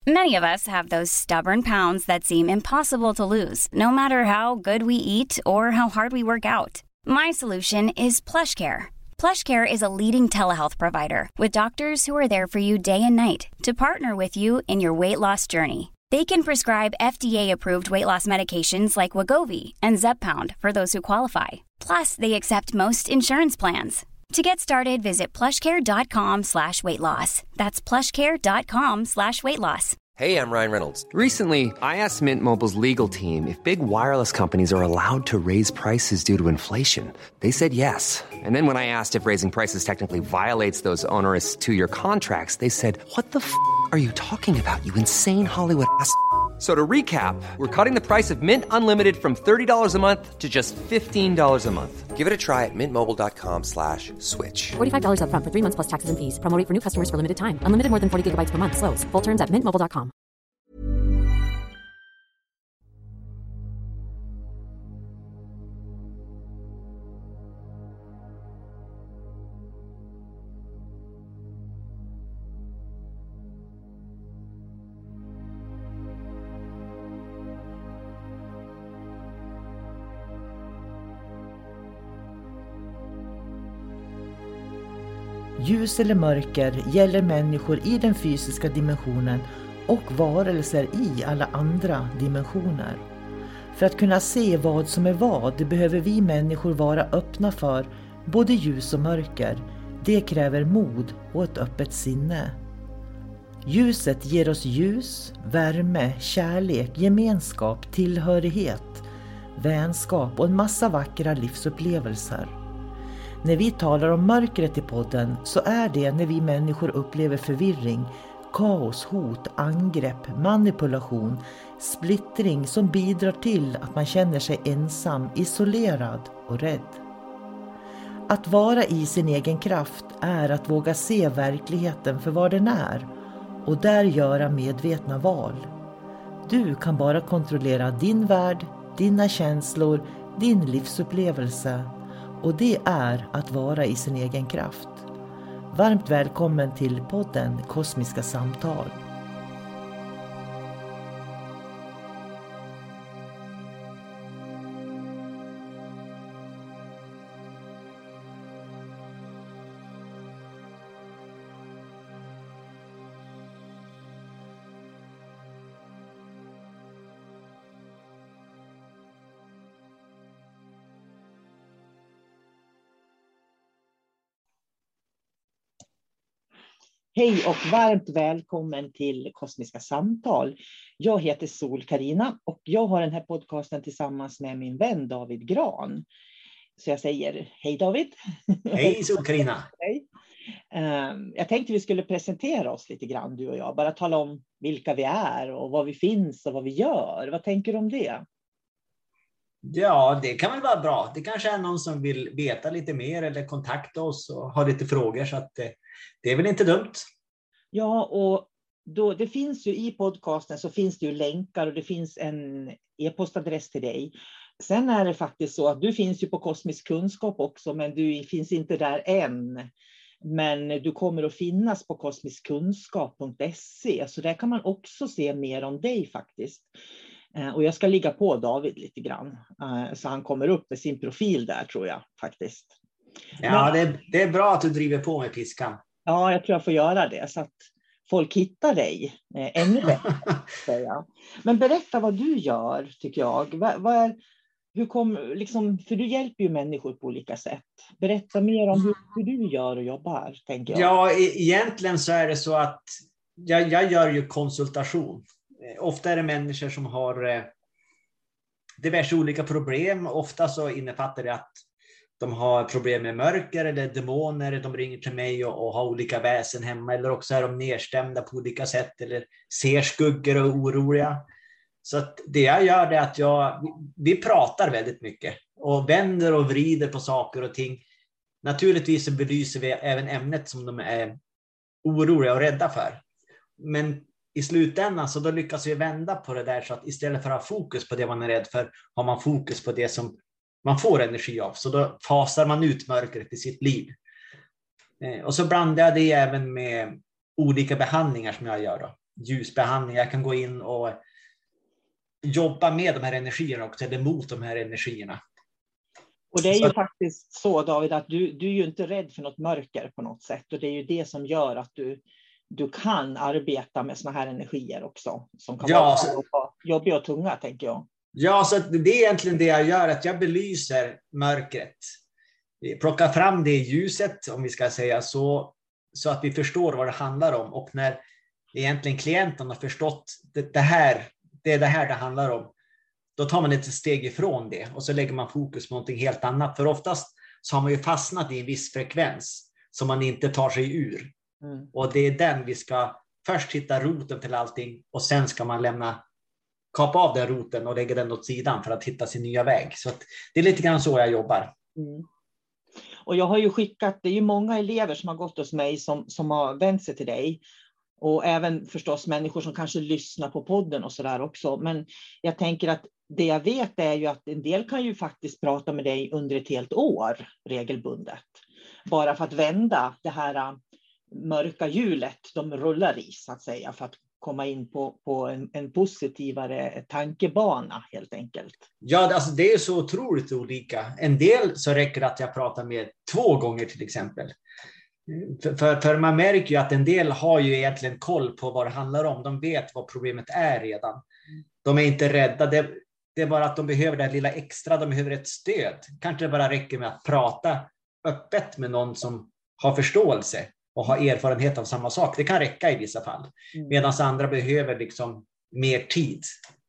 Many of us have those stubborn pounds that seem impossible to lose, no matter how good we eat or how hard we work out. My solution is PlushCare. PlushCare is a leading telehealth provider with doctors who are there for you day and night to partner with you in your weight loss journey. They can prescribe FDA-approved weight loss medications like Wegovy and Zepbound for those who qualify. Plus, they accept most insurance plans. To get started, visit plushcare.com/weightloss. That's plushcare.com/weightloss. Hey, I'm Ryan Reynolds. Recently, I asked Mint Mobile's legal team if big wireless companies are allowed to raise prices due to inflation. They said yes. And then when I asked if raising prices technically violates those onerous two-year contracts, they said, "What the are you talking about, you insane Hollywood ass?" So to recap, we're cutting the price of Mint Unlimited from $30 a month to just $15 a month. Give it a try at mintmobile.com/switch. $45 up front for 3 months plus taxes and fees. Promo rate for new customers for limited time. Unlimited more than 40 gigabytes per month. Slows full terms at mintmobile.com. Ljus eller mörker gäller människor i den fysiska dimensionen och varelser i alla andra dimensioner. För att kunna se vad som är vad behöver vi människor vara öppna för både ljus och mörker. Det kräver mod och ett öppet sinne. Ljuset ger oss ljus, värme, kärlek, gemenskap, tillhörighet, vänskap och en massa vackra livsupplevelser. När vi talar om mörkret i podden så är det när vi människor upplever förvirring, kaos, hot, angrepp, manipulation, splittring som bidrar till att man känner sig ensam, isolerad och rädd. Att vara i sin egen kraft är att våga se verkligheten för vad den är och där göra medvetna val. Du kan bara kontrollera din värld, dina känslor, din livsupplevelse. Och det är att vara i sin egen kraft. Varmt välkommen till podden Kosmiska samtal. Hej och varmt välkommen till Kosmiska samtal. Jag heter Sol-Carina och jag har den här podcasten tillsammans med min vän David Gran. Så jag säger hej David. Hej Sol-Carina. Hej. Jag tänkte vi skulle presentera oss lite grann du och jag. Bara tala om vilka vi är och vad vi finns och vad vi gör. Vad tänker du om det? Ja, det kan väl vara bra. Det kanske är någon som vill veta lite mer eller kontakta oss och ha lite frågor, så att det är väl inte dumt. Ja, och då, det finns ju i podcasten så finns det ju länkar och det finns en e-postadress till dig. Sen är det faktiskt så att du finns ju på Kosmisk kunskap också, men du finns inte där än. Men du kommer att finnas på kosmiskkunskap.se, så där kan man också se mer om dig faktiskt. Och jag ska ligga på David lite grann, så han kommer upp med sin profil där tror jag faktiskt. Ja, det är bra att du driver på med piskan. Ja, jag tror jag får göra det så att folk hittar dig ännu bättre. Men berätta vad du gör tycker jag. För du hjälper ju människor på olika sätt. Berätta mer om hur du gör och jobbar, tänker jag. Ja, egentligen så är det så att jag gör ju konsultation. Ofta är det människor som har diverse olika problem. Ofta så innefattar det att de har problem med mörker eller demoner. De ringer till mig och har olika väsen hemma. Eller också är de nedstämda på olika sätt. Eller ser skuggor och är oroliga. Så att det jag gör är att vi pratar väldigt mycket. Och vänder och vrider på saker och ting. Naturligtvis så belyser vi även ämnet som de är oroliga och rädda för. Men i slutändan så då lyckas vi vända på det där, så att istället för att ha fokus på det man är rädd för har man fokus på det som man får energi av. Så då fasar man ut mörkret i sitt liv. Och så blandar jag det även med olika behandlingar som jag gör då. ljusbehandling. Jag kan gå in och jobba med de här energierna också, eller mot de här energierna. Och det är ju faktiskt så, David, att du är ju inte rädd för något mörker på något sätt. Och det är ju det som gör att du kan arbeta med såna här energier också. Som kan vara jobbiga och tunga, tänker jag. Ja, så det är egentligen det jag gör, att jag belyser mörkret. Plockar fram det ljuset, om vi ska säga så att vi förstår vad det handlar om. Och när egentligen klienten har förstått det är det här det handlar om, då tar man ett steg ifrån det och så lägger man fokus på någonting helt annat. För oftast så har man ju fastnat i en viss frekvens som man inte tar sig ur. Och det är den vi ska först hitta roten till allting, och sen ska man kapa av den roten och lägga den åt sidan för att hitta sin nya väg. Så att det är lite grann så jag jobbar. Och jag har ju det är ju många elever som har gått hos mig som har vänt sig till dig. Och även förstås människor som kanske lyssnar på podden och sådär också. Men jag tänker att det jag vet är ju att en del kan ju faktiskt prata med dig under ett helt år regelbundet. Bara för att vända det här mörka hjulet de rullar i, så att säga. För att komma in på en positivare tankebana helt enkelt. Ja, alltså det är så otroligt olika. En del så räcker det att jag pratar med 2 gånger till exempel. För man märker ju att en del har ju egentligen koll på vad det handlar om. De vet vad problemet är redan. De är inte rädda. Det är bara att de behöver det lilla extra. De behöver ett stöd. Kanske det bara räcker med att prata öppet med någon som har förståelse och har erfarenhet av samma sak. Det kan räcka i vissa fall. Medan andra behöver liksom mer tid.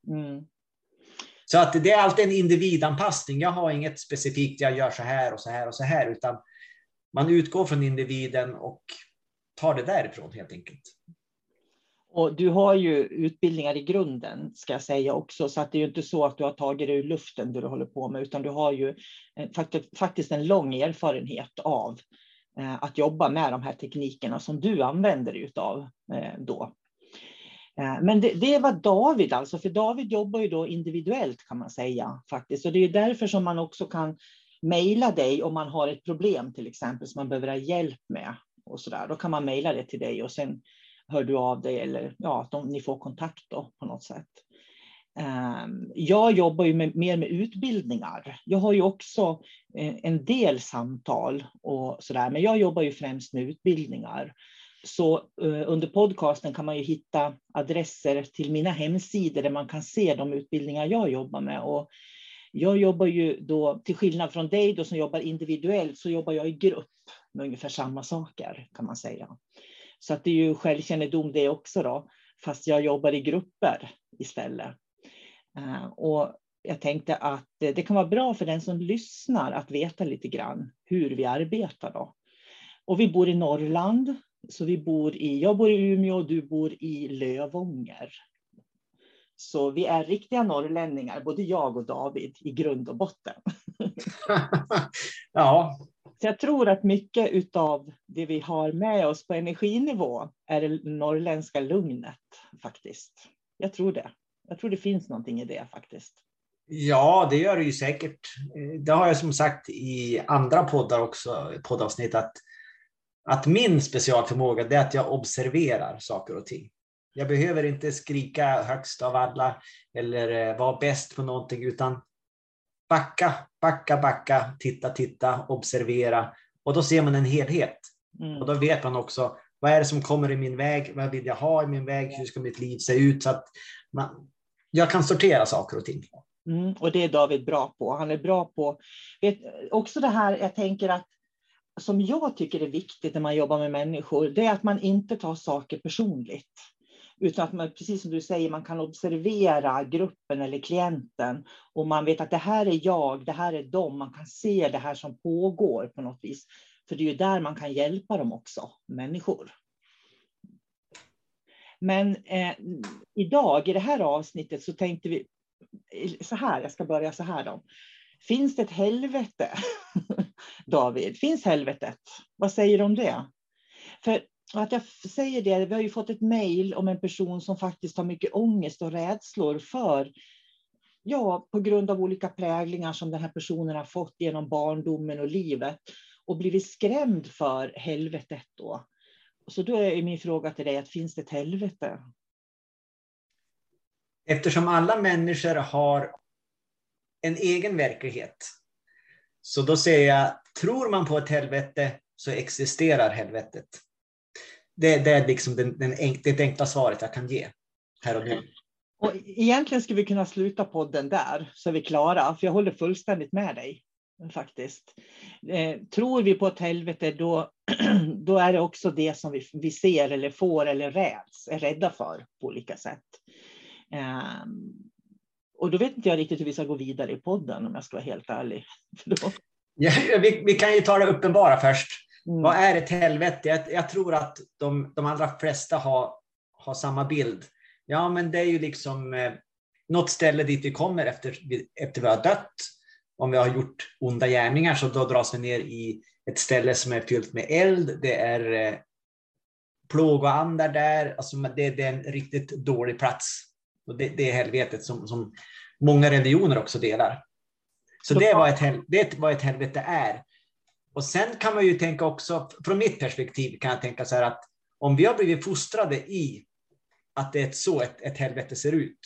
Så att det är alltid en individanpassning. Jag har inget specifikt, jag gör så här och så här och så här. Utan man utgår från individen och tar det därifrån helt enkelt. Och du har ju utbildningar i grunden, ska jag säga också. Så att det är ju inte så att du har tagit det ur luften det du håller på med. Utan du har ju faktiskt en lång erfarenhet av att jobba med de här teknikerna som du använder dig utav då. Men det var David alltså. För David jobbar ju då individuellt, kan man säga faktiskt. Och det är därför som man också kan mejla dig om man har ett problem till exempel som man behöver ha hjälp med. Och så där. Då kan man mejla det till dig och sen hör du av dig, eller ni får kontakt då på något sätt. Jag jobbar ju mer med utbildningar. Jag har ju också en del samtal och sådär, men jag jobbar ju främst med utbildningar. Så under podcasten kan man ju hitta adresser till mina hemsidor där man kan se de utbildningar jag jobbar med. Och jag jobbar ju då, till skillnad från dig då som jobbar individuellt, så jobbar jag i grupp med ungefär samma saker, kan man säga. Så att det är ju självkännedom det också då, fast jag jobbar i grupper istället. Och jag tänkte att det kan vara bra för den som lyssnar att veta lite grann hur vi arbetar då. Och vi bor i Norrland, så jag bor i Umeå och du bor i Lövånger. Så vi är riktiga norrlänningar, både jag och David, i grund och botten. Ja. Så jag tror att mycket av det vi har med oss på energinivå är det norrländska lugnet faktiskt. Jag tror det. Jag tror det finns någonting i det faktiskt. Ja, det gör det ju säkert. Det har jag som sagt i andra poddar också, poddavsnitt, att min specialförmåga är att jag observerar saker och ting. Jag behöver inte skrika högst av alla eller vara bäst på någonting, utan backa, titta, observera. Och då ser man en helhet. Och då vet man också, vad är det som kommer i min väg? Vad vill jag ha i min väg? Hur ska mitt liv se ut? Så att jag kan sortera saker och ting. Och det är David bra på. Han är bra på också det här, jag tänker att som jag tycker är viktigt när man jobbar med människor, det är att man inte tar saker personligt. Utan att man, precis som du säger, man kan observera gruppen eller klienten. Och man vet att det här är jag, det här är dem. Man kan se det här som pågår på något vis. För det är ju där man kan hjälpa dem också, människor. Men idag i det här avsnittet så tänkte vi så här, jag ska börja så här då. Finns det ett helvete? David, finns helvetet? Vad säger du om det? För att jag säger det, vi har ju fått ett mejl om en person som faktiskt har mycket ångest och rädslor för, på grund av olika präglingar som den här personen har fått genom barndomen och livet och blivit skrämd för helvetet då. Så då är min fråga till dig, att finns det ett helvete? Eftersom alla människor har en egen verklighet. Så då säger jag, tror man på ett helvete så existerar helvetet. Det är liksom det enkla svaret jag kan ge här och nu. Och egentligen skulle vi kunna sluta podden där så är vi klara. För jag håller fullständigt med dig faktiskt. Tror vi på ett helvete då är det också det som vi ser eller får eller är rädda för på olika sätt. Och då vet inte jag riktigt hur vi ska gå vidare i podden om jag ska vara helt ärlig. Ja, vi kan ju ta det uppenbara först. Vad är ett helvete? Jag tror att de allra flesta har samma bild. Ja, men det är ju liksom något ställe dit vi kommer efter vi har dött. Om vi har gjort onda gärningar så då dras vi ner i ett ställe som är fyllt med eld. Det är plågoandar där. Alltså det är en riktigt dålig plats. Och det är helvetet som många religioner också delar. Så det är vad ett helvete är. Och sen kan man ju tänka också, från mitt perspektiv kan jag tänka så här att om vi har blivit fostrade i att det är så ett helvete ser ut.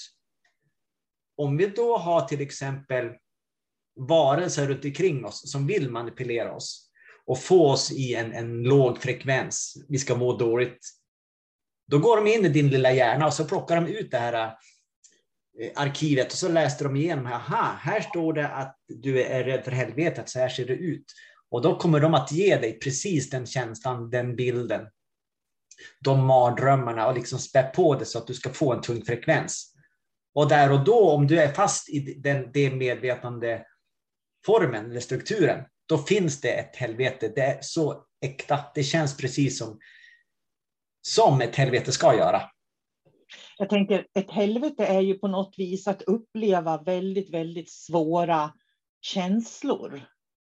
Om vi då har till exempel varelser runt omkring oss som vill manipulera oss och få oss i en låg frekvens, vi ska må dåligt, då går de in i din lilla hjärna och så plockar de ut det här arkivet och så läser de igenom, här står det att du är rädd för helvetet, så här ser det ut. Och då kommer de att ge dig precis den känslan, den bilden, de mardrömmarna och liksom spä på det så att du ska få en tung frekvens. Och där och då, om du är fast i det medvetande formen eller strukturen, då finns det ett helvete. Det är så äkta. Det känns precis som ett helvete ska göra. Jag tänker, ett helvete är ju på något vis att uppleva väldigt, väldigt svåra känslor.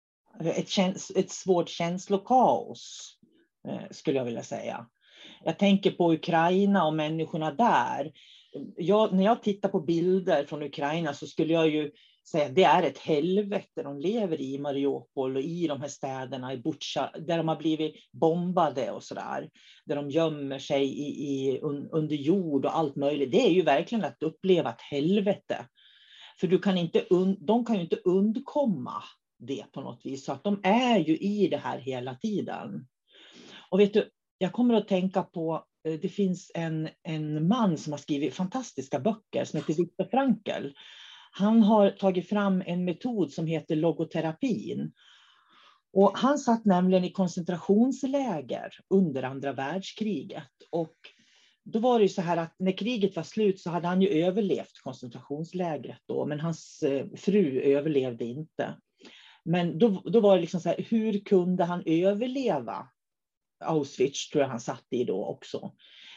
Ett svårt känslokaos, skulle jag vilja säga. Jag tänker på Ukraina och människorna där. När jag tittar på bilder från Ukraina så skulle jag ju säga att det är ett helvete de lever i Mariupol och i de här städerna i Bucha, där de har blivit bombade och sådär. Där de gömmer sig under jord och allt möjligt. Det är ju verkligen att uppleva ett helvete. För de kan ju inte undkomma det på något vis. Så att de är ju i det här hela tiden. Och vet du, jag kommer att tänka på, det finns en man som har skrivit fantastiska böcker som heter Viktor Frankl. Han har tagit fram en metod som heter logoterapin. Och han satt nämligen i koncentrationsläger under andra världskriget. Och då var det ju så här att när kriget var slut så hade han ju överlevt koncentrationslägret då. Men hans fru överlevde inte. Men då var det liksom så här, hur kunde han överleva Auschwitz, tror jag han satt i då också.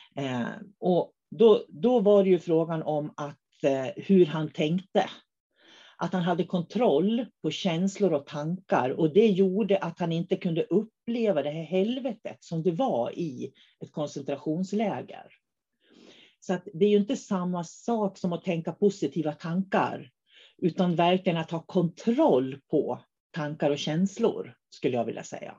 Och då var det ju frågan om att hur han tänkte. Att han hade kontroll på känslor och tankar. Och det gjorde att han inte kunde uppleva det här helvetet som det var i ett koncentrationsläger. Så att det är ju inte samma sak som att tänka positiva tankar. Utan verkligen att ha kontroll på tankar och känslor, skulle jag vilja säga.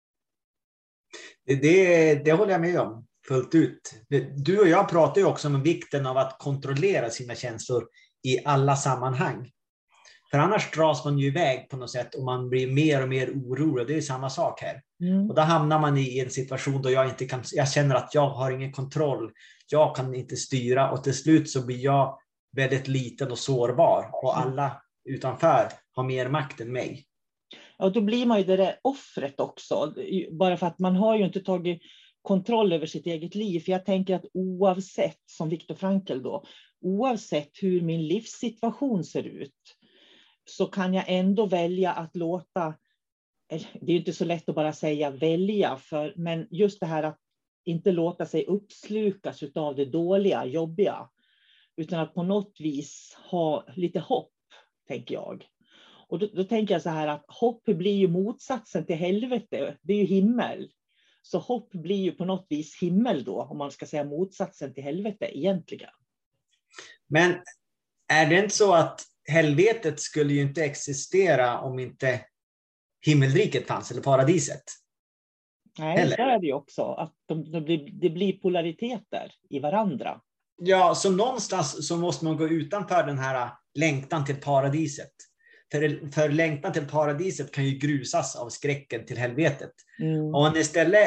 Det håller jag med om fullt ut. Du och jag pratar ju också om vikten av att kontrollera sina känslor i alla sammanhang. För annars dras man ju iväg på något sätt och man blir mer och mer orolig. Det är samma sak här. Och då hamnar man i en situation då jag känner att jag har ingen kontroll. Jag kan inte styra och till slut så blir jag väldigt liten och sårbar. Och alla utanför har mer makt än mig. Ja, då blir man ju det där offret också. Bara för att man har ju inte tagit kontroll över sitt eget liv. För jag tänker att oavsett, som Viktor Frankl då, oavsett hur min livssituation ser ut, så kan jag ändå välja att låta, det är ju inte så lätt att bara säga välja, men just det här att inte låta sig uppslukas av det dåliga, jobbiga, utan att på något vis ha lite hopp, tänker jag. Och då tänker jag så här att hopp blir ju motsatsen till helvete, det är ju himmel. Så hopp blir ju på något vis himmel då, om man ska säga motsatsen till helvete egentligen. Men är det inte så att helvetet skulle ju inte existera om inte himmelriket fanns, eller paradiset? Nej, det är det ju också. Att det blir polariteter i varandra. Ja, så någonstans så måste man gå utanför den här längtan till paradiset. För längtan till paradiset kan ju grusas av skräcken till helvetet. Mm. Och istället,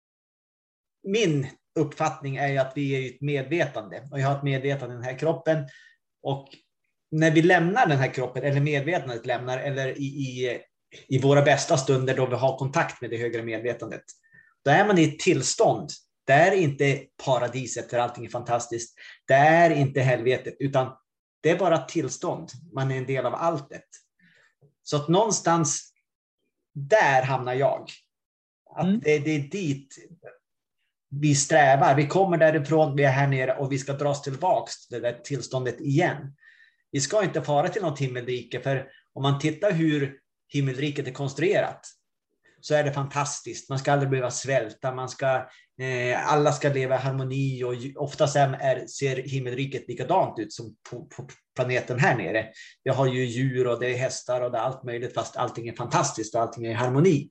min uppfattning är ju att vi är ett medvetande. Och jag har ett medvetande i den här kroppen. Och när vi lämnar den här kroppen, eller medvetandet lämnar, eller i våra bästa stunder då vi har kontakt med det högre medvetandet, då är man i ett tillstånd. Det är inte paradiset där allting är fantastiskt. Det är inte helvetet, utan det är bara ett tillstånd. Man är en del av alltet. Så att någonstans där hamnar jag. Att det är dit vi strävar. Vi kommer därifrån, vi är här nere och vi ska dras tillbaks till det där tillståndet igen. Vi ska inte fara till något himmelrike, för om man tittar hur himmelriket är konstruerat så är det fantastiskt. Man ska aldrig behöva svälta, alla ska leva i harmoni, och oftast ser himmelriket likadant ut som på planeten här nere. Vi har ju djur och det är hästar och det är allt möjligt, fast allting är fantastiskt och allting är i harmoni.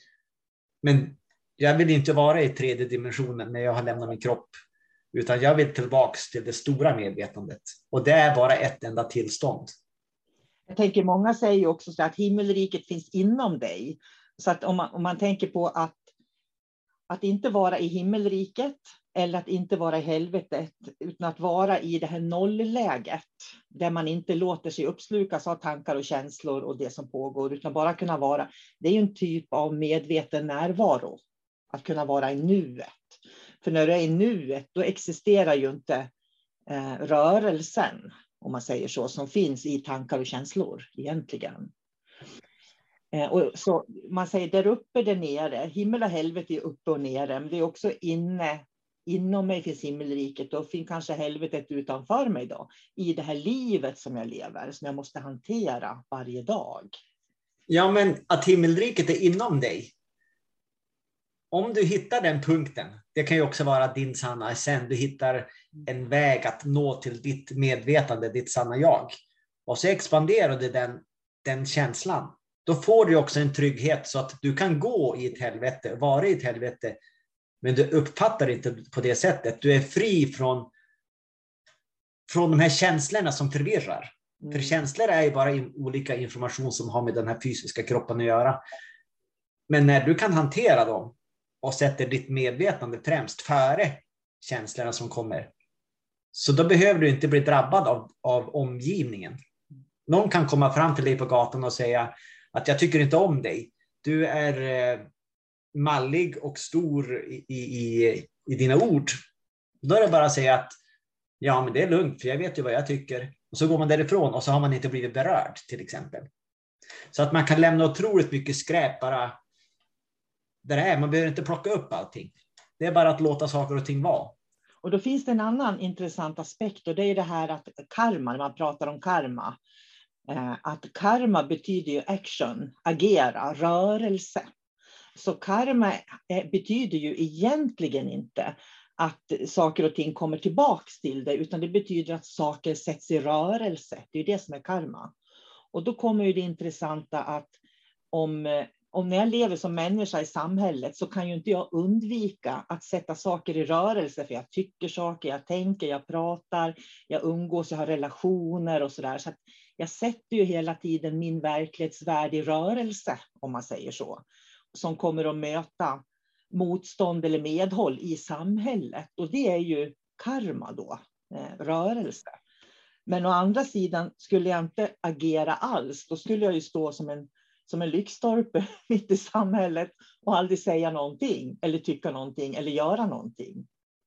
Men jag vill inte vara i tredje dimensionen när jag har lämnat min kropp, utan jag vill tillbaks till det stora medvetandet. Och det är bara ett enda tillstånd. Jag tänker, många säger också så att himmelriket finns inom dig. Så att om man tänker på att inte vara i himmelriket eller att inte vara i helvetet, utan att vara i det här nollläget där man inte låter sig uppslukas av tankar och känslor och det som pågår, utan bara kunna vara. Det är ju en typ av medveten närvaro, att kunna vara i nuet. För när du är i nuet, då existerar ju inte rörelsen, om man säger så, som finns i tankar och känslor egentligen. Och så man säger där uppe, där nere, himmel och helvete är uppe och nere, men det är också inom mig finns himmelriket, och finns kanske helvetet utanför mig då, i det här livet som jag lever, som jag måste hantera varje dag. Ja, men att himmelriket är inom dig. Om du hittar den punkten, det kan ju också vara din sanna essens, du hittar en väg att nå till ditt medvetande, ditt sanna jag. Och så expanderar du den känslan. Då får du också en trygghet så att du kan gå i ett helvete, vara i ett helvete, men du uppfattar inte på det sättet. Du är fri från de här känslorna som förvirrar. För känslor är ju bara olika information som har med den här fysiska kroppen att göra. Men när du kan hantera dem och sätter ditt medvetande främst före känslorna som kommer, så då behöver du inte bli drabbad av omgivningen. Någon kan komma fram till dig på gatan och säga att jag tycker inte om dig. Du är mallig och stor i dina ord. Då är det bara att säga att ja, men det är lugnt, för jag vet ju vad jag tycker. Och så går man därifrån och så har man inte blivit berörd, till exempel. Så att man kan lämna otroligt mycket skräp bara där det är. Man behöver inte plocka upp allting. Det är bara att låta saker och ting vara. Och då finns det en annan intressant aspekt, och det är det här att karma, när man pratar om karma, att karma betyder ju action, agera, rörelse. Så karma betyder ju egentligen inte att saker och ting kommer tillbaks till det, utan det betyder att saker sätts i rörelse. Det är det som är karma. Och då kommer ju det intressanta att om när jag lever som människa i samhället, så kan ju inte jag undvika att sätta saker i rörelse, för jag tycker saker, jag tänker, jag pratar, jag umgås, jag har relationer och sådär. Så att jag sätter ju hela tiden min verklighetsvärld i rörelse, om man säger så, som kommer att möta motstånd eller medhåll i samhället. Och det är ju karma då, rörelse. Men å andra sidan, skulle jag inte agera alls, då skulle jag ju stå som en lyktstolpe mitt i samhället och aldrig säga någonting, eller tycka någonting, eller göra någonting.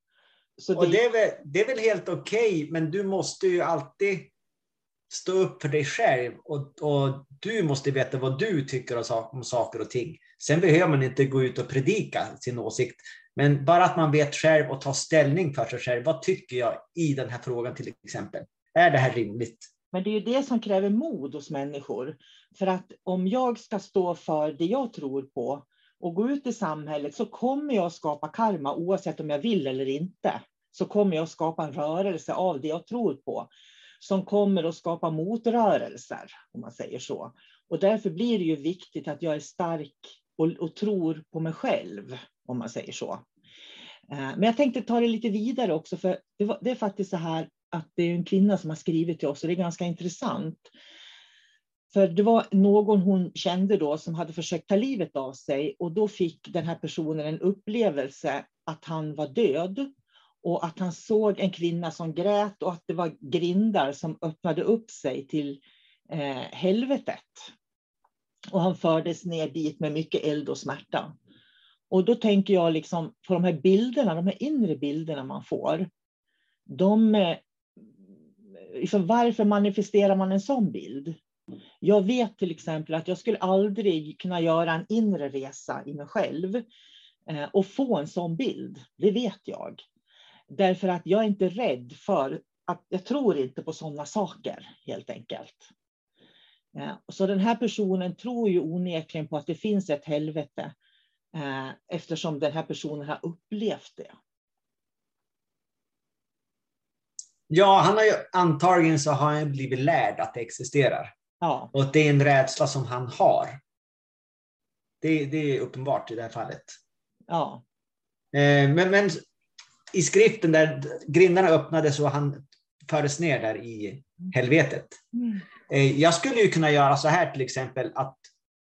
Så och det är väl helt okej, men du måste ju alltid stå upp för dig själv, och du måste veta vad du tycker om saker och ting. Sen behöver man inte gå ut och predika sin åsikt, men bara att man vet själv och tar ställning för sig själv. Vad tycker jag i den här frågan till exempel? Är det här rimligt? Men det är ju det som kräver mod hos människor. För att om jag ska stå för det jag tror på och gå ut i samhället, så kommer jag skapa karma oavsett om jag vill eller inte. Så kommer jag skapa en rörelse av det jag tror på, som kommer att skapa motrörelser, om man säger så. Och därför blir det ju viktigt att jag är stark och tror på mig själv, om man säger så. Men jag tänkte ta det lite vidare också, för det är faktiskt så här att det är en kvinna som har skrivit till oss och det är ganska intressant. För det var någon hon kände då som hade försökt ta livet av sig och då fick den här personen en upplevelse att han var död och att han såg en kvinna som grät och att det var grindar som öppnade upp sig till helvetet. Och han fördes ner dit med mycket eld och smärta. Och då tänker jag liksom på de här bilderna, de här inre bilderna man får. Liksom, varför manifesterar man en sån bild? Jag vet till exempel att jag skulle aldrig kunna göra en inre resa i mig själv och få en sån bild. Det vet jag. Därför att jag är inte rädd för att jag tror inte på sådana saker helt enkelt. Så den här personen tror ju onekligen på att det finns ett helvete eftersom den här personen har upplevt det. Ja, han har ju antagligen så har han blivit lärd att det existerar. Ja. Och det är en rädsla som han har. Det är uppenbart i det här fallet. Ja. Men i skriften där grindarna öppnades och han fördes ner där i helvetet. Jag skulle ju kunna göra så här till exempel att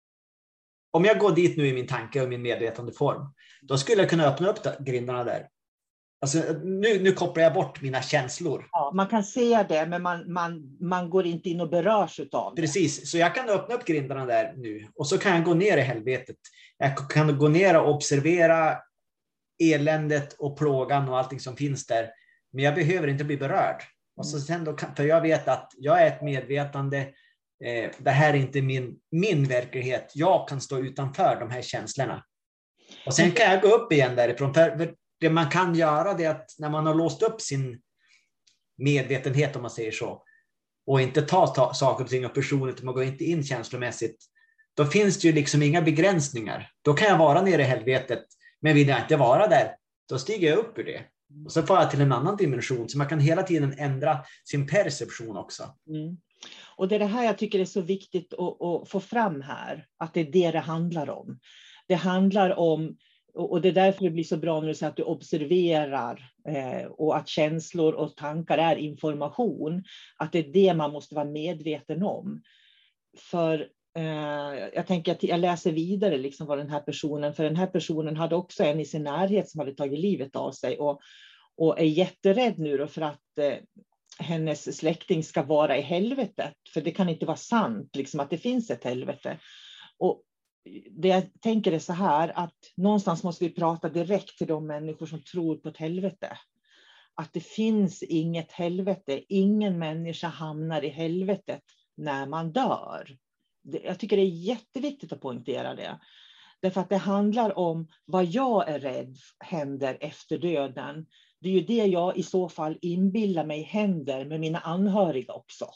om jag går dit nu i min tanke och min medvetande form, då skulle jag kunna öppna upp grindarna där. Alltså, nu kopplar jag bort mina känslor. Ja, man kan se det, men man går inte in och berörs utav det. Precis, så jag kan öppna upp grindarna där nu. Och så kan jag gå ner i helvetet. Jag kan gå ner och observera eländet och plågan och allting som finns där. Men jag behöver inte bli berörd. Och så sen då, för jag vet att jag är ett medvetande. Det här är inte min verklighet. Jag kan stå utanför de här känslorna. Och sen kan jag gå upp igen därifrån. För det man kan göra det är att när man har låst upp sin medvetenhet, om man säger så, och inte ta saker och ting och personligt, man går inte in känslomässigt, då finns det ju liksom inga begränsningar. Då kan jag vara nere i helvetet, men vill jag inte vara där, då stiger jag upp ur det. Och så får jag till en annan dimension, så man kan hela tiden ändra sin perception också. Mm. Och det är det här jag tycker är så viktigt att få fram här, att det är det handlar om. Det handlar om, och det är därför det blir så bra när du säger att du observerar och att känslor och tankar är information. Att det är det man måste vara medveten om. För jag tänker att jag läser vidare liksom vad den här personen hade också en i sin närhet som hade tagit livet av sig. Och är jätterädd nu då för att hennes släkting ska vara i helvetet. För det kan inte vara sant liksom, att det finns ett helvete. Och det jag tänker är så här, att någonstans måste vi prata direkt till de människor som tror på ett helvete. Att det finns inget helvete. Ingen människa hamnar i helvetet när man dör. Jag tycker det är jätteviktigt att poängtera det. Därför att det handlar om vad jag är rädd händer efter döden. Det är ju det jag i så fall inbillar mig händer med mina anhöriga också.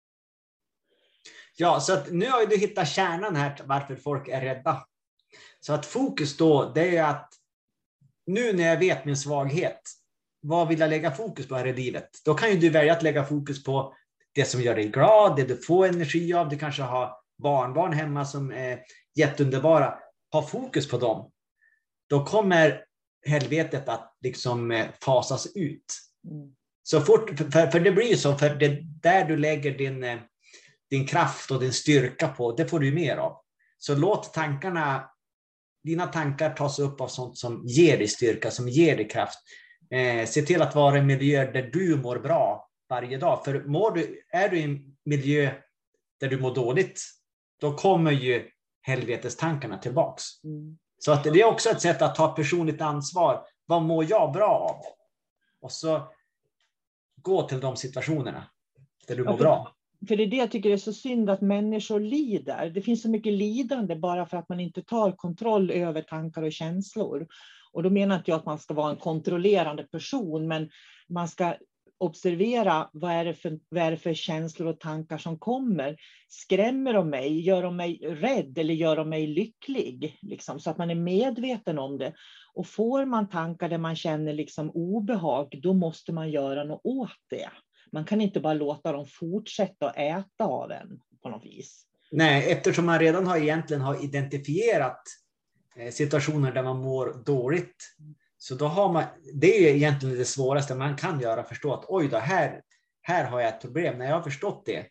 Ja, så att nu har du hittat kärnan här varför folk är rädda. Så att fokus då, det är att nu när jag vet min svaghet, vad vill jag lägga fokus på här i livet? Då kan ju du välja att lägga fokus på det som gör dig glad, det du får energi av. Du kanske har barnbarn hemma som är jätteunderbara. Ha fokus på dem. Då kommer helvetet att liksom fasas ut. Så fort, för det blir så, för det där du lägger din kraft och din styrka på, det får du mer av. Så låt dina tankar tas upp av sånt som ger dig styrka, som ger dig kraft. Se till att vara i en miljö där du mår bra varje dag. För är du i en miljö där du mår dåligt, då kommer ju helvetestankarna tillbaks. Så att det är också ett sätt att ta personligt ansvar. Vad mår jag bra av? Och så gå till de situationerna där du mår bra. För det är det jag tycker är så synd, att människor lider. Det finns så mycket lidande bara för att man inte tar kontroll över tankar och känslor. Och då menar inte jag att man ska vara en kontrollerande person, men man ska observera vad är det för känslor och tankar som kommer. Skrämmer de mig? Gör de mig rädd eller gör de mig lycklig? Liksom, så att man är medveten om det. Och får man tankar där man känner liksom obehag, då måste man göra något åt det. Man kan inte bara låta dem fortsätta att äta av en på något vis. Nej, eftersom man redan egentligen har identifierat situationer där man mår dåligt. Så då har man, det är egentligen det svåraste man kan göra, förstå att oj då, här har jag ett problem. När jag har förstått det,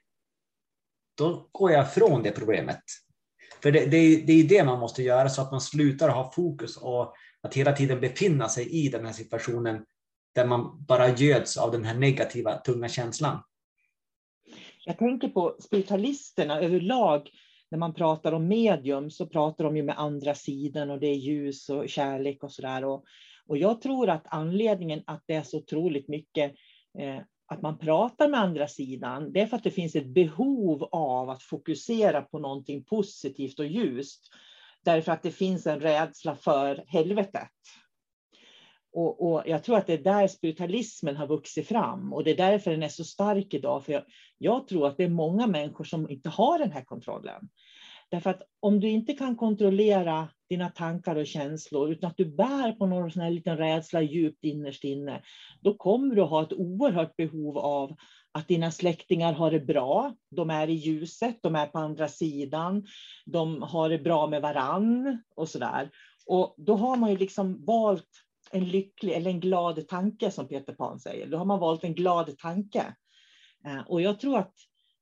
då går jag från det problemet. För det är det man måste göra, så att man slutar ha fokus och att hela tiden befinna sig i den här situationen där man bara göds av den här negativa, tunga känslan. Jag tänker på spiritualisterna överlag. När man pratar om medium så pratar de ju med andra sidan, och det är ljus och kärlek och sådär. Och jag tror att anledningen att det är så otroligt mycket att man pratar med andra sidan, det är för att det finns ett behov av att fokusera på någonting positivt och ljust. Därför att det finns en rädsla för helvetet. Och jag tror att det är där spiritualismen har vuxit fram. Och det är därför den är så stark idag. För jag tror att det är många människor som inte har den här kontrollen. Därför att om du inte kan kontrollera dina tankar och känslor, utan att du bär på någon sån här liten rädsla djupt innerst inne, då kommer du ha ett oerhört behov av att dina släktingar har det bra. De är i ljuset, de är på andra sidan, de har det bra med varann och sådär. Och då har man ju liksom valt en lycklig eller en glad tanke, som Peter Pan säger. Då har man valt en glad tanke. Och jag tror att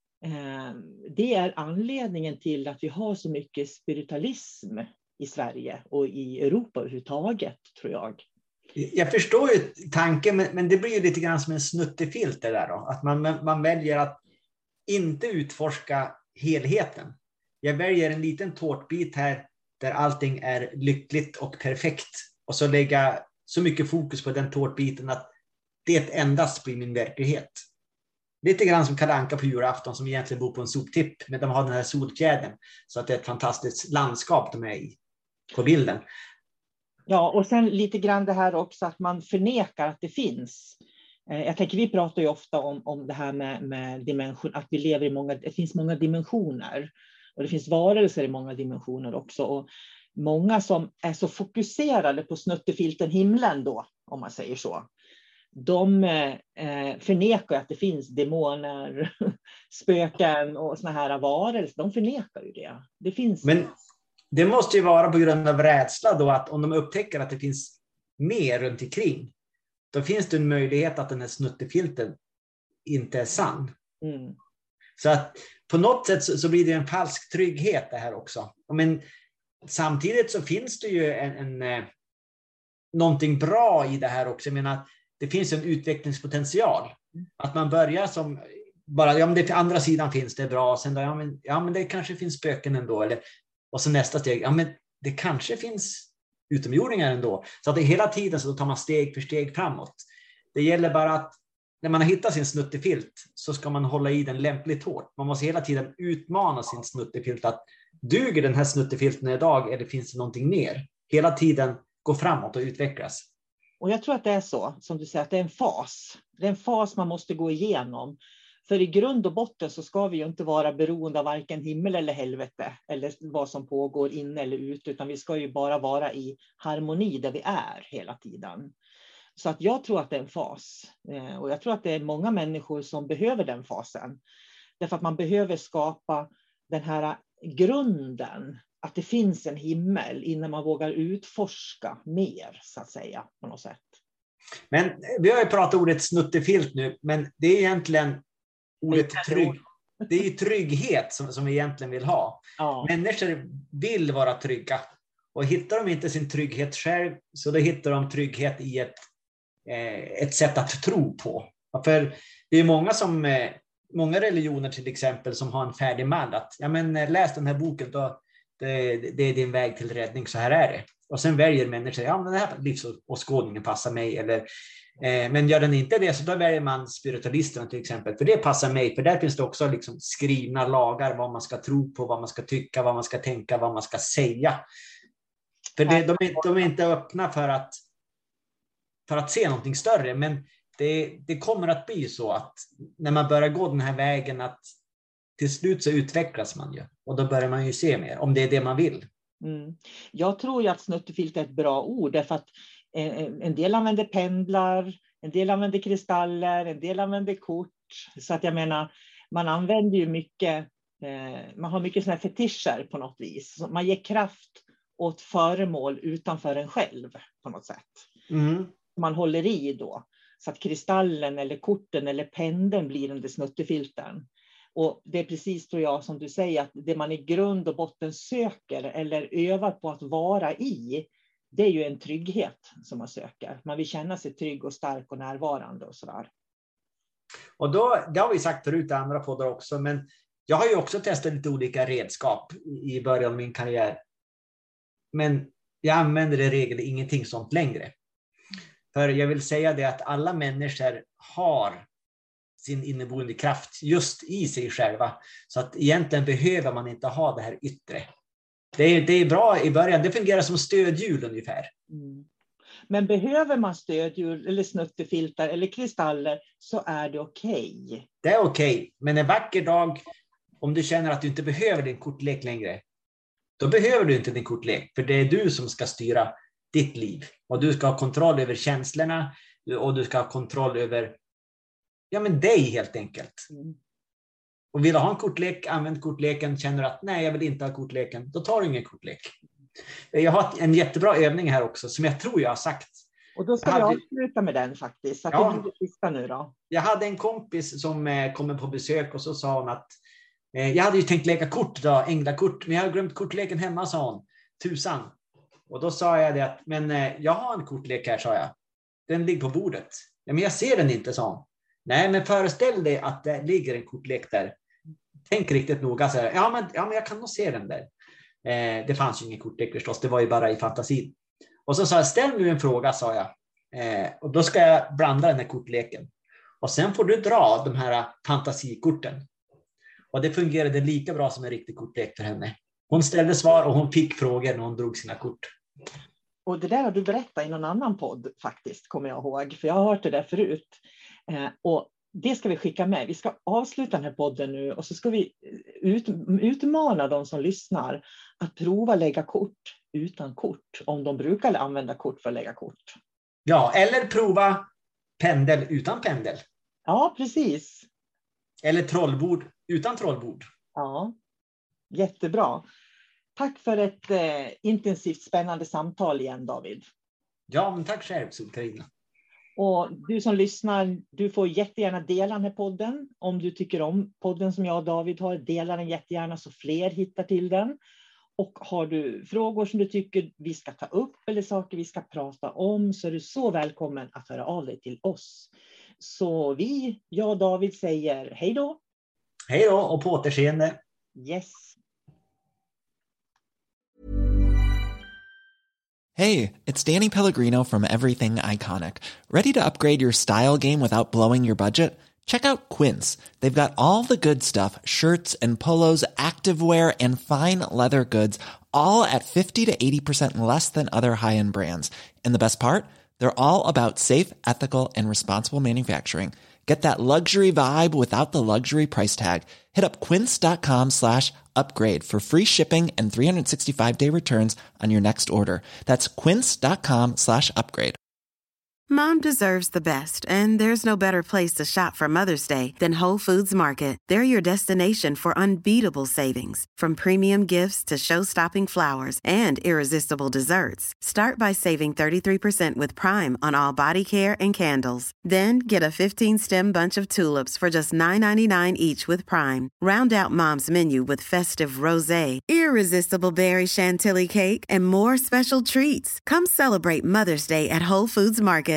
det är anledningen till att vi har så mycket spiritualism i Sverige och i Europa överhuvudtaget, tror jag. Jag förstår ju tanken, men det blir ju lite grann som en snuttefilter där då. Att man väljer att inte utforska helheten. Jag väljer en liten tårtbit här där allting är lyckligt och perfekt. Och så lägga så mycket fokus på den tårtbiten att det endast blir min verklighet. Lite grann som Kalle Anka på julafton, som egentligen bor på en soptipp, men de har den här solfjädern, så att det är ett fantastiskt landskap de är i på bilden. Ja, och sen lite grann det här också att man förnekar att det finns. Jag tänker, vi pratar ju ofta om det här med dimension, att vi lever i det finns många dimensioner, och det finns varelser i många dimensioner också, och många som är så fokuserade på snuttefilten himlen då, om man säger så, de förnekar att det finns demoner, spöken och såna här varelser. De förnekar ju det. Det finns. Men det måste ju vara på grund av rädsla då, att om de upptäcker att det finns mer runt omkring, då finns det en möjlighet att den här snuttefilten inte är sann. Mm. Så att på något sätt så blir det en falsk trygghet det här också. Men samtidigt så finns det ju någonting bra i det här också. Jag menar, det finns en utvecklingspotential. Att man börjar som bara, ja men det andra sidan finns det bra. Sen då, ja men det kanske finns spöken ändå. Och så nästa steg, ja men det kanske finns utomjordingar ändå. Så att det hela tiden så tar man steg för steg framåt. Det gäller bara att när man har hittat sin snuttefilt så ska man hålla i den lämpligt hårt. Man måste hela tiden utmana sin snuttefilt. Att duger den här snuttefilten idag eller finns det någonting mer? Hela tiden gå framåt och utvecklas. Och jag tror att det är så, som du säger, att det är en fas. Det är en fas man måste gå igenom. För i grund och botten så ska vi ju inte vara beroende av varken himmel eller helvete. Eller vad som pågår in eller ut. Utan vi ska ju bara vara i harmoni där vi är hela tiden. Så att jag tror att det är en fas. Och jag tror att det är många människor som behöver den fasen. Därför att man behöver skapa den här grunden. Att det finns en himmel innan man vågar utforska mer, så att säga, på något sätt. Men vi har ju pratat ordet snuttefilt nu, men det är egentligen ordet det är ju trygghet som vi egentligen vill ha. Ja. Människor vill vara trygga. Och hittar de inte sin trygghet själv, så då hittar de trygghet i ett sätt att tro på. För det är många religioner till exempel som har en färdig mall att ja, men läs den här boken då. Det är din väg till räddning, så här är det. Och sen väljer människor, ja men den här livsåskådningen passar mig. Men gör den inte det, så då väljer man spiritualisterna till exempel. För det passar mig, för där finns det också liksom skrivna lagar. Vad man ska tro på, vad man ska tycka, vad man ska tänka, vad man ska säga. För de är inte öppna för att se någonting större. Men det kommer att bli så att när man börjar gå den här vägen, att till slut så utvecklas man ju. Och då börjar man ju se mer, om det är det man vill. Mm. Jag tror ju att snuttefilt är ett bra ord. Därför att en del använder pendlar, en del använder kristaller, en del använder kort. Så att jag menar, man använder ju mycket, man har mycket såna här fetischer på något vis. Så man ger kraft åt föremål utanför en själv på något sätt. man håller i då. Så att kristallen eller korten eller pendeln blir den där snuttefiltern. Och det är precis, tror jag, som du säger, att det man i grund och botten söker eller övar på att vara i, det är ju en trygghet som man söker. Man vill känna sig trygg och stark och närvarande och sådär. Och då, det har vi sagt förut i andra poddar också, men jag har ju också testat lite olika redskap i början av min karriär. Men jag använder i regel ingenting sånt längre. För jag vill säga det att alla människor har sin inneboende kraft just i sig själva. Så att egentligen behöver man inte ha det här yttre. Det är bra i början. Det fungerar som stödhjul ungefär. Men behöver man stödhjul eller snuttefiltar eller kristaller så är det okej. Det är okej. Men en vacker dag, om du känner att du inte behöver din kortlek längre, då behöver du inte din kortlek. För det är du som ska styra ditt liv. Och du ska ha kontroll över känslorna. Och du ska ha kontroll över dig helt enkelt. Och vill du ha en kortlek, använd kortleken. Känner du att nej, jag vill inte ha kortleken, då tar du ingen kortlek. Jag har en jättebra övning här också som jag tror jag har sagt. Och då ska vi avsluta med den faktiskt. Så att det blir det sista nu då. Jag hade en kompis som kom på besök och så sa hon att jag hade ju tänkt leka kort då, änglakort, men jag har glömt kortleken hemma, sa hon. Tusan. Och då sa jag det att, men jag har en kortlek här, sa jag. Den ligger på bordet. Ja, men jag ser den inte, sa hon. Nej, men föreställ dig att det ligger en kortlek där. Tänk riktigt noga. Så här, ja, men jag kan nog se den där. Det fanns ju ingen kortlek förstås. Det var ju bara i fantasin. Och så sa jag, ställ nu en fråga, sa jag. Och då ska jag blanda den här kortleken. Och sen får du dra de här fantasikorten. Och det fungerade lika bra som en riktig kortlek för henne. Hon ställde svar och hon fick frågor när hon drog sina kort. Och det där har du berättat i någon annan podd faktiskt, kommer jag ihåg. För jag har hört det där förut. Och det ska vi skicka med. Vi ska avsluta den här podden nu och så ska vi utmana de som lyssnar att prova lägga kort utan kort. Om de brukar använda kort för att lägga kort. Ja, eller prova pendel utan pendel. Ja, precis. Eller trollbord utan trollbord. Ja, jättebra. Tack för ett intensivt spännande samtal igen, David. Ja, men tack själv, Sol-Carina. Och du som lyssnar, du får jättegärna dela den här podden. Om du tycker om podden som jag och David har, dela den jättegärna så fler hittar till den. Och har du frågor som du tycker vi ska ta upp eller saker vi ska prata om, så är du så välkommen att höra av dig till oss. Så jag och David säger hej då. Hej då och på återseende. Yes. Hey, it's Danny Pellegrino from Everything Iconic. Ready to upgrade your style game without blowing your budget? Check out Quince. They've got all the good stuff, shirts and polos, activewear and fine leather goods, all at 50 to 80% less than other high-end brands. And the best part? They're all about safe, ethical and responsible manufacturing. Get that luxury vibe without the luxury price tag. Hit up quince.com/upgrade for free shipping and 365-day returns on your next order. That's quince.com/upgrade. Mom deserves the best, and there's no better place to shop for Mother's Day than Whole Foods Market. They're your destination for unbeatable savings, from premium gifts to show-stopping flowers and irresistible desserts. Start by saving 33% with Prime on all body care and candles. Then get a 15-stem bunch of tulips for just $9.99 each with Prime. Round out Mom's menu with festive rosé, irresistible berry chantilly cake, and more special treats. Come celebrate Mother's Day at Whole Foods Market.